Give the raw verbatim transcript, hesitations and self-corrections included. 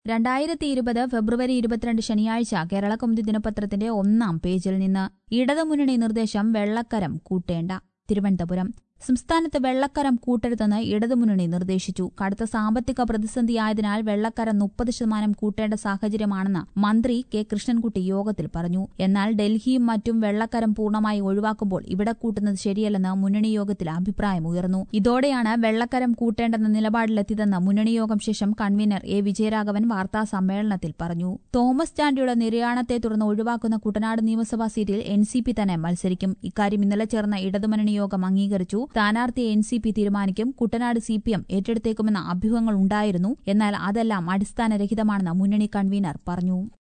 രണ്ടായിരത്തി ഇരുപത് ഫെബ്രുവരി ഇരുപത്തിരണ്ട് ശനിയാഴ്ച കേരളകൗമുദി ദിനപത്രത്തിന്റെ ഒന്നാം പേജിൽ നിന്ന് ഇടതുമുന്നണി നിർദ്ദേശം വെള്ളക്കരം കൂട്ടേണ്ട. തിരുവനന്തപുരം സംസ്ഥാനത്ത് വെള്ളക്കരം കൂട്ടരുതെന്ന് ഇടതുമുന്നണി നിർദ്ദേശിച്ചു. കടുത്ത സാമ്പത്തിക പ്രതിസന്ധിയായതിനാൽ വെള്ളക്കരം മുപ്പത് ശതമാനം കൂട്ടേണ്ട സാഹചര്യമാണെന്ന് മന്ത്രി കെ കൃഷ്ണൻകുട്ടി യോഗത്തിൽ പറഞ്ഞു. എന്നാൽ ഡൽഹിയും മറ്റും വെള്ളക്കരം പൂർണ്ണമായി ഒഴിവാക്കുമ്പോൾ ഇവിടെ കൂട്ടുന്നത് ശരിയല്ലെന്ന് മുന്നണി യോഗത്തിൽ അഭിപ്രായമുയർന്നു. ഇതോടെയാണ് വെള്ളക്കരം കൂട്ടേണ്ടെന്ന നിലപാടിലെത്തിയതെന്ന് മുന്നണി യോഗം ശേഷം കൺവീനർ എ വിജയരാഘവൻ വാർത്താ സമ്മേളനത്തിൽ പറഞ്ഞു. തോമസ് ചാണ്ടിയുടെ നിര്യാണത്തെ തുടർന്ന് ഒഴിവാക്കുന്ന കുട്ടനാട് നിയമസഭാ സീറ്റിൽ എൻ സി പി തന്നെ മത്സരിക്കും. ഇക്കാര്യം ഇന്നലെ ചേർന്ന ഇടതുമുന്നണി യോഗം അംഗീകരിച്ചു. സ്ഥാനാർത്ഥിയെ എൻ സി പി തീരുമാനിക്കും. കുട്ടനാട് സി പി എം ഏറ്റെടുത്തേക്കുമെന്ന അഭ്യൂഹങ്ങൾ ഉണ്ടായിരുന്നു. എന്നാൽ അതെല്ലാം അടിസ്ഥാനരഹിതമാണെന്ന് മുന്നണി കൺവീനർ പറഞ്ഞു.